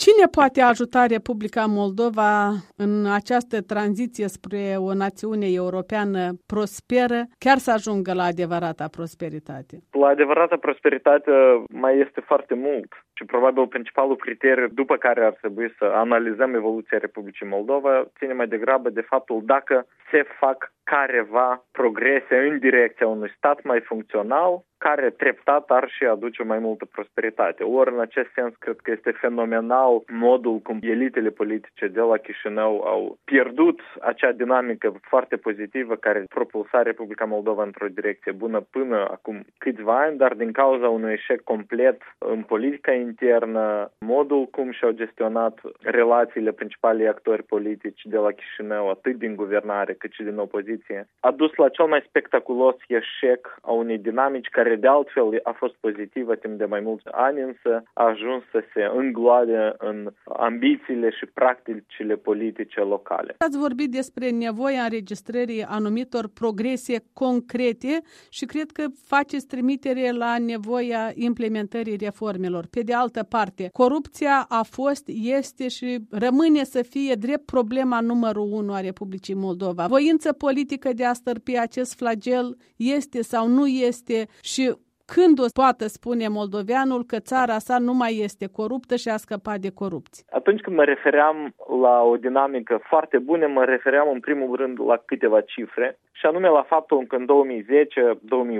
Cine poate ajuta Republica Moldova în această tranziție spre o națiune europeană prosperă, chiar să ajungă la adevărata prosperitate? La adevărata prosperitate mai este foarte mult și probabil principalul criteriu după care ar trebui să analizăm evoluția Republicii Moldova ține mai degrabă de faptul dacă se fac careva progrese în direcția unui stat mai funcțional, care treptat ar și aduce mai multă prosperitate. Ori, în acest sens, cred că este fenomenal modul cum elitele politice de la Chișinău au pierdut acea dinamică foarte pozitivă care propulsa Republica Moldova într-o direcție bună până acum câțiva ani, dar din cauza unui eșec complet în politica internă, modul cum și-au gestionat relațiile principalii actori politici de la Chișinău, atât din guvernare cât și din opoziție, a dus la cel mai spectaculos eșec a unei dinamici care de altfel a fost pozitivă timp de mai mulți ani, însă a ajuns să se îngloade în ambițiile și practicile politice locale. Ați vorbit despre nevoia înregistrării anumitor progrese concrete și cred că faceți trimitere la nevoia implementării reformelor. Pe de altă parte, corupția a fost, este și rămâne să fie drept problema numărul 1 a Republicii Moldova. Voință politică de a stârpi acest flagel este sau nu este și când o poate spune moldoveanul că țara sa nu mai este coruptă și a scăpat de corupție? Atunci când mă refeream la o dinamică foarte bună, mă refeream în primul rând la câteva cifre, și anume la faptul că în 2010,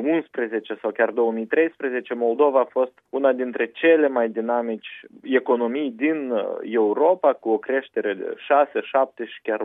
2011 sau chiar 2013 Moldova a fost una dintre cele mai dinamici economii din Europa, cu o creștere de 6, 7 și chiar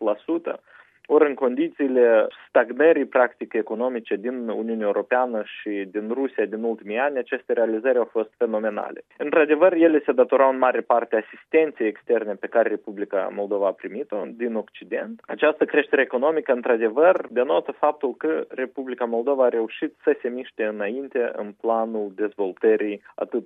8%. Ori în condițiile stagnării practic economice din Uniunea Europeană și din Rusia din ultimii ani, aceste realizări au fost fenomenale. Într-adevăr, ele se datorau în mare parte asistenței externe pe care Republica Moldova a primit-o din Occident. Această creștere economică, într-adevăr, denotă faptul că Republica Moldova a reușit să se miște înainte în planul dezvoltării atât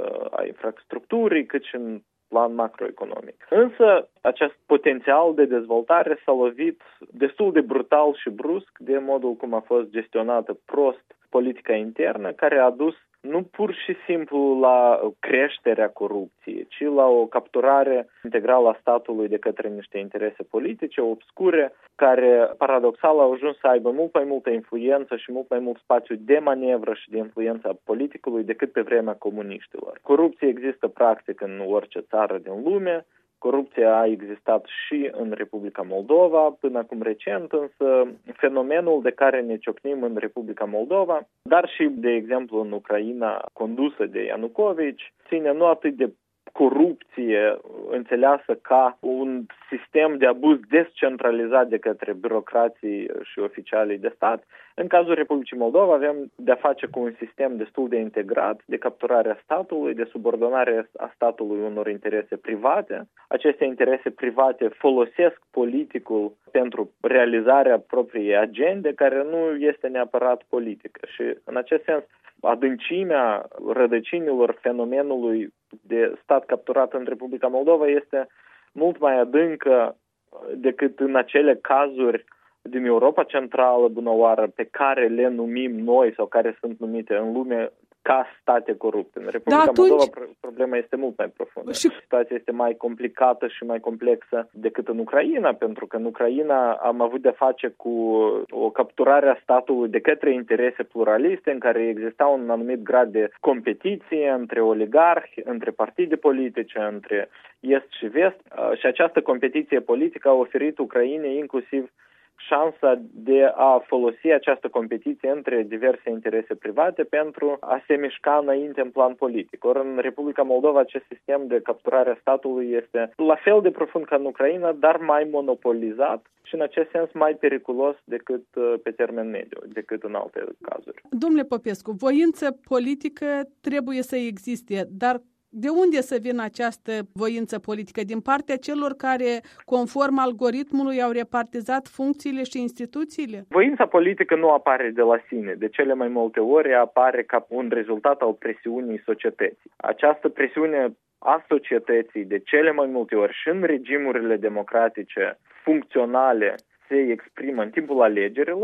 a infrastructurii cât și în plan macroeconomic. Însă, acest potențial de dezvoltare s-a lovit destul de brutal și brusc de modul cum a fost gestionată prost politica internă, care a dus nu pur și simplu la creșterea corupției, ci la o capturare integrală a statului de către niște interese politice obscure, care, paradoxal, au ajuns să aibă mult mai multă influență și mult mai mult spațiu de manevră și de influență a politicului decât pe vremea comuniștilor. Corupție există practic în orice țară din lume. Corupția a existat și în Republica Moldova până acum recent, însă fenomenul de care ne ciocnim în Republica Moldova, dar și, de exemplu, în Ucraina, condusă de Ianucovici, ține nu atât de corupție înțeleasă ca un sistem de abuz descentralizat de către birocrații și oficialii de stat. În cazul Republicii Moldova avem de-a face cu un sistem destul de integrat, de capturare a statului, de subordonare a statului unor interese private. Aceste interese private folosesc politicul pentru realizarea propriei agende, care nu este neapărat politică. Și în acest sens, adâncimea rădăcinilor fenomenului de stat capturat în Republica Moldova este mult mai adâncă decât în acele cazuri din Europa Centrală, bună oară, pe care le numim noi sau care sunt numite în lume ca state corupte. În Republica Moldova problema este mult mai profundă. Situația este mai complicată și mai complexă decât în Ucraina, pentru că în Ucraina am avut de face cu o capturare a statului de către interese pluraliste, în care exista un anumit grad de competiție între oligarhi, între partide politice, între est și vest, și această competiție politică a oferit Ucrainei inclusiv șansa de a folosi această competiție între diverse interese private pentru a se mișca înainte în plan politic. Ori în Republica Moldova acest sistem de capturare a statului este la fel de profund ca în Ucraina, dar mai monopolizat și în acest sens mai periculos decât pe termen mediu, decât în alte cazuri. Domnule Popescu, voință politică trebuie să existe, dar de unde să vină această voință politică? Din partea celor care, conform algoritmului, au repartizat funcțiile și instituțiile? Voința politică nu apare de la sine. De cele mai multe ori apare ca un rezultat al presiunii societății. Această presiune a societății, de cele mai multe ori și în regimurile democratice funcționale, se exprimă în timpul alegerilor,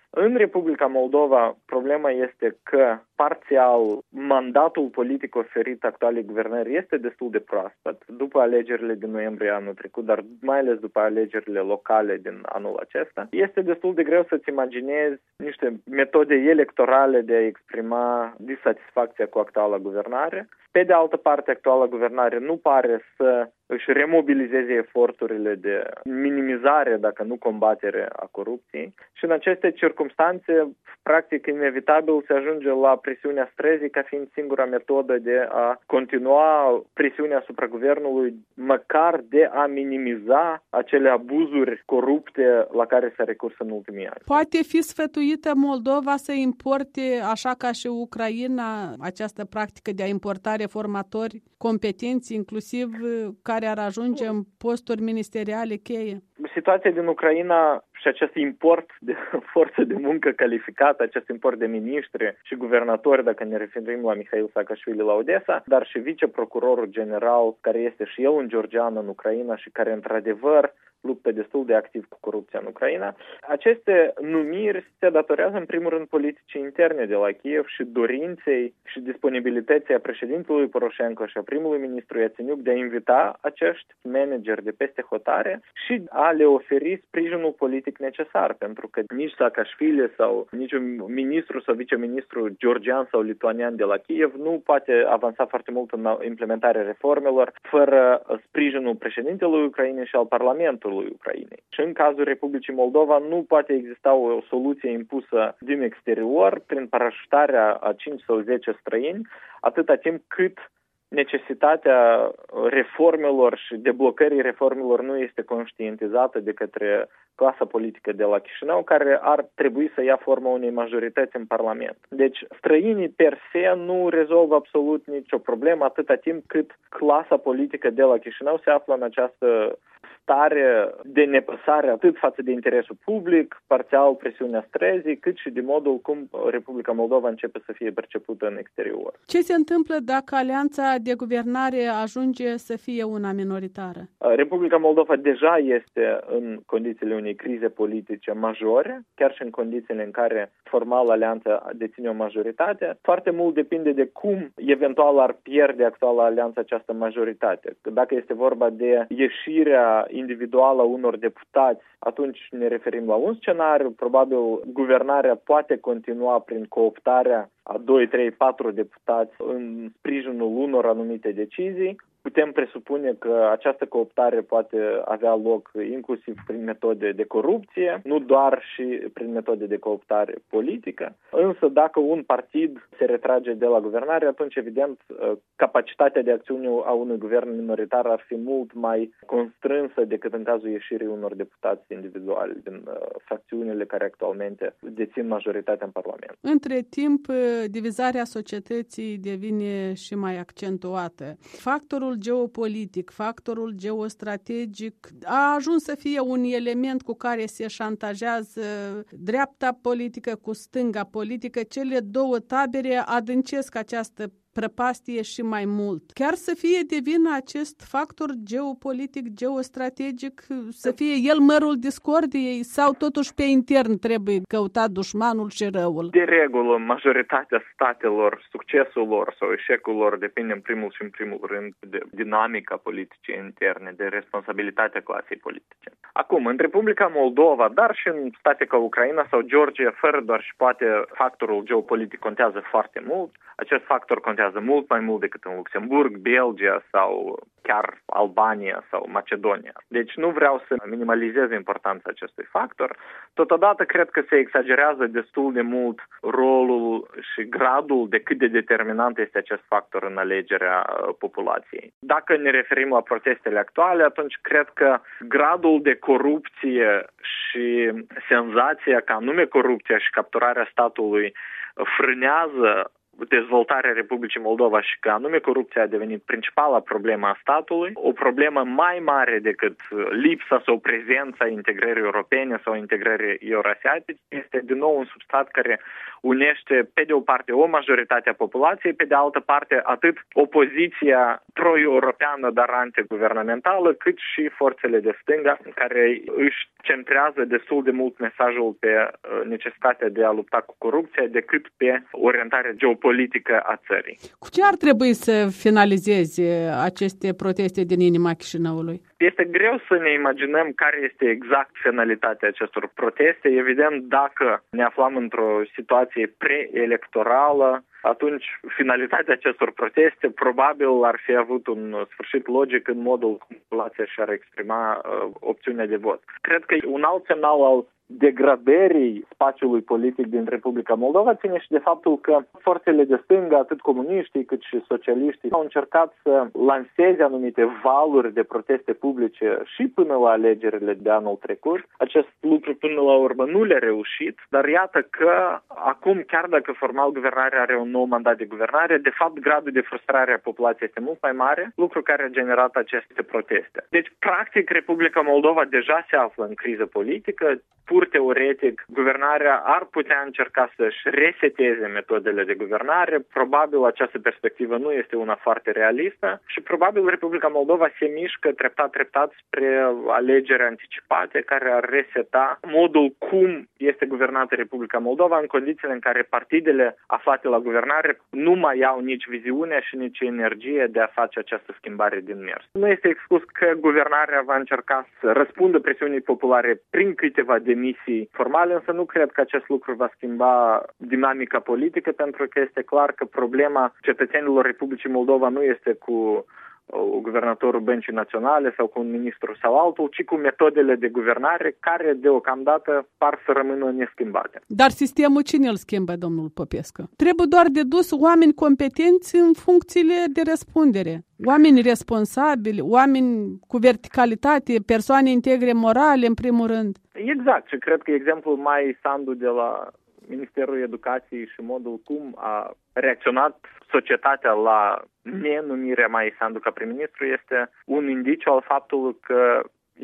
În Republica Moldova, problema este că parțial mandatul politic oferit actualei guvernări este destul de proaspăt după alegerile din noiembrie anul trecut, dar mai ales după alegerile locale din anul acesta. Este destul de greu să-ți imaginezi niște metode electorale de a exprima disatisfacția cu actuala guvernare. Pe de altă parte, actuala guvernare nu pare să își remobilizeze eforturile de minimizare, dacă nu combatere a corupției. Și în aceste circumstanțe, practic, inevitabil se ajunge la presiunea străzii ca fiind singura metodă de a continua presiunea asupra guvernului, măcar de a minimiza acele abuzuri corupte la care s-a recurs în ultimii ani. Poate fi sfătuită Moldova să importe, așa ca și Ucraina, această practică de a importa reformatori competenți, inclusiv care ar ajunge în posturi ministeriale cheie? Situația din Ucraina și acest import de forță de muncă calificată, acest import de miniștri și guvernatori, dacă ne referim la Mihail Saakashvili la Odessa, dar și viceprocurorul general, care este și el un georgian în Ucraina și care, într-adevăr, luptă destul de activ cu corupția în Ucraina. Aceste numiri se datorează în primul rând politicii interne de la Kiev și dorinței și disponibilității a președintelui Poroșenko și a primului ministru Iațeniuc de a invita acești manageri de peste hotare și a le oferi sprijinul politic necesar, pentru că nici Saakashvili sau niciun ministru sau viceministru georgian sau lituanian de la Kiev nu poate avansa foarte mult în implementarea reformelor fără sprijinul președintelui Ucrainei și al Parlamentului Ucrainei. Și în cazul Republicii Moldova nu poate exista o soluție impusă din exterior prin parașutarea a 5 sau 10 străini, atâta timp cât necesitatea reformelor și deblocării reformelor nu este conștientizată de către clasa politică de la Chișinău, care ar trebui să ia forma unei majorități în Parlament. Deci străinii per se nu rezolvă absolut nicio problemă atâta timp cât clasa politică de la Chișinău se află în această stare de nepăsare atât față de interesul public, parțial presiunea străzii, cât și de modul cum Republica Moldova începe să fie percepută în exterior. Ce se întâmplă dacă alianța de guvernare ajunge să fie una minoritară? Republica Moldova deja este în condițiile unei crize politice majore, chiar și în condițiile în care formal alianța deține o majoritate. Foarte mult depinde de cum eventual ar pierde actuala alianță această majoritate. Dacă este vorba de ieșirea individuală a unor deputați, atunci ne referim la un scenariu. Probabil guvernarea poate continua prin cooptarea a 2, 3, 4 deputați în sprijinul unor anumite decizii. Putem presupune că această cooptare poate avea loc inclusiv prin metode de corupție, nu doar și prin metode de cooptare politică. Însă dacă un partid se retrage de la guvernare, atunci evident capacitatea de acțiune a unui guvern minoritar ar fi mult mai constrânsă decât în cazul ieșirii unor deputați individuali din fracțiunile care actualmente dețin majoritatea în Parlament. Între timp, divizarea societății devine și mai accentuată. Factorul geopolitic, factorul geostrategic a ajuns să fie un element cu care se șantajează dreapta politică cu stânga politică. Cele două tabere adâncesc această prăpastie și mai mult. Chiar să fie de vină acest factor geopolitic, geostrategic, să fie el mărul discordiei sau totuși pe intern trebuie căutat dușmanul și răul? De regulă, majoritatea statelor, succesul lor sau eșecul lor depinde în primul rând de dinamica politicii interne, de responsabilitatea clasei politice. Acum, în Republica Moldova, dar și în state ca Ucraina sau Georgia, fără doar și poate factorul geopolitic contează foarte mult. Acest factor contează mult mai mult decât în Luxemburg, Belgia sau chiar Albania sau Macedonia. Deci nu vreau să minimalizez importanța acestui factor. Totodată cred că se exagerează destul de mult rolul și gradul de cât de determinant este acest factor în alegerea populației. Dacă ne referim la protestele actuale, atunci cred că gradul de corupție și senzația că anume corupția și capturarea statului frânează dezvoltarea Republicii Moldova și că anume corupția a devenit principala problemă a statului, o problemă mai mare decât lipsa sau prezența integrării europene sau integrării eurasiatice, este din nou un substrat care unește pe de o parte o majoritate a populației, pe de altă parte atât opoziția pro-europeană, dar antiguvernamentală, cât și forțele de stânga, care își centrează destul de mult mesajul pe necesitatea de a lupta cu corupția decât pe orientarea geopolitică a țării. Cu ce ar trebui să finalizeze aceste proteste din inima Chișinăului? Este greu să ne imaginăm care este exact finalitatea acestor proteste. Evident, dacă ne aflam într-o situație preelectorală, atunci finalitatea acestor proteste probabil ar fi avut un sfârșit logic în modul cum populația și-ar exprima opțiunea de vot. Cred că un alt semnal al degradării spațiului politic din Republica Moldova ține și de faptul că forțele de stânga, atât comuniștii cât și socialiștii, au încercat să lanseze anumite valuri de proteste publice și până la alegerile de anul trecut. Acest lucru până la urmă nu le-a reușit, dar iată că acum, chiar dacă formal guvernarea are un nou mandat de guvernare, de fapt gradul de frustrare a populației este mult mai mare, lucru care a generat aceste proteste. Deci, practic, Republica Moldova deja se află în criză politică. Pur teoretic, guvernarea ar putea încerca să-și reseteze metodele de guvernare. Probabil această perspectivă nu este una foarte realistă și probabil Republica Moldova se mișcă treptat spre alegeri anticipate care ar reseta modul cum este guvernată Republica Moldova în condițiile în care partidele aflate la guvernare nu mai au nici viziunea și nici energie de a face această schimbare din mers. Nu este exclus că guvernarea va încerca să răspundă presiunii populare prin câteva demisii formale, însă nu cred că acest lucru va schimba dinamica politică, pentru că este clar că problema cetățenilor Republicii Moldova nu este cu guvernatorul Băncii Naționale sau cu un ministru sau altul, ci cu metodele de guvernare care deocamdată par să rămână neschimbate. Dar sistemul cine îl schimbă, domnul Popescu? Trebuie doar de dus oameni competenți în funcțiile de răspundere. Oameni responsabili, oameni cu verticalitate, persoane integre morale, în primul rând. Exact. Și cred că exemplul Mai Sandu de la Ministerul Educației și modul cum a reacționat societatea la nenumirea Mai Sandu ca prim-ministru este un indiciu al faptului că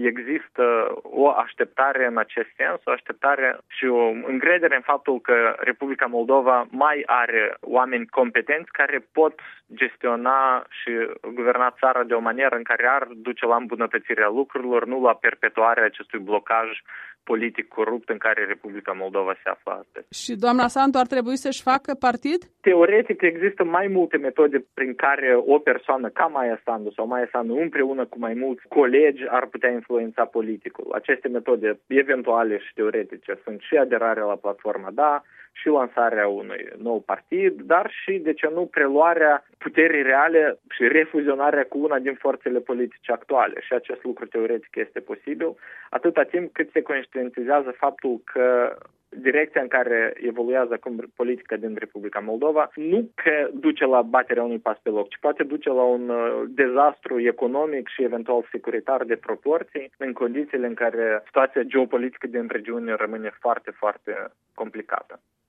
există o așteptare în acest sens, o așteptare și o încredere în faptul că Republica Moldova mai are oameni competenți care pot gestiona și guverna țara de o manieră în care ar duce la îmbunătățirea lucrurilor, nu la perpetuarea acestui blocaj politic corupt în care Republica Moldova se află astăzi. Și doamna Sandu ar trebui să-și facă partid? Teoretic există mai multe metode prin care o persoană ca Maia Sandu sau Maia Sandu împreună cu mai mulți colegi ar putea influența politicul. Aceste metode eventuale și teoretice sunt și aderarea la platforma DA, și lansarea unui nou partid, dar și, de ce nu, preluarea puterii reale și refuzionarea cu una din forțele politice actuale. Și acest lucru teoretic este posibil, atâta timp cât se conștientizează faptul că direcția în care evoluează acum politica din Republica Moldova nu că duce la baterea unui pas pe loc, ci poate duce la un dezastru economic și eventual securitar de proporții în condițiile în care situația geopolitică din regiune rămâne foarte, foarte complicată.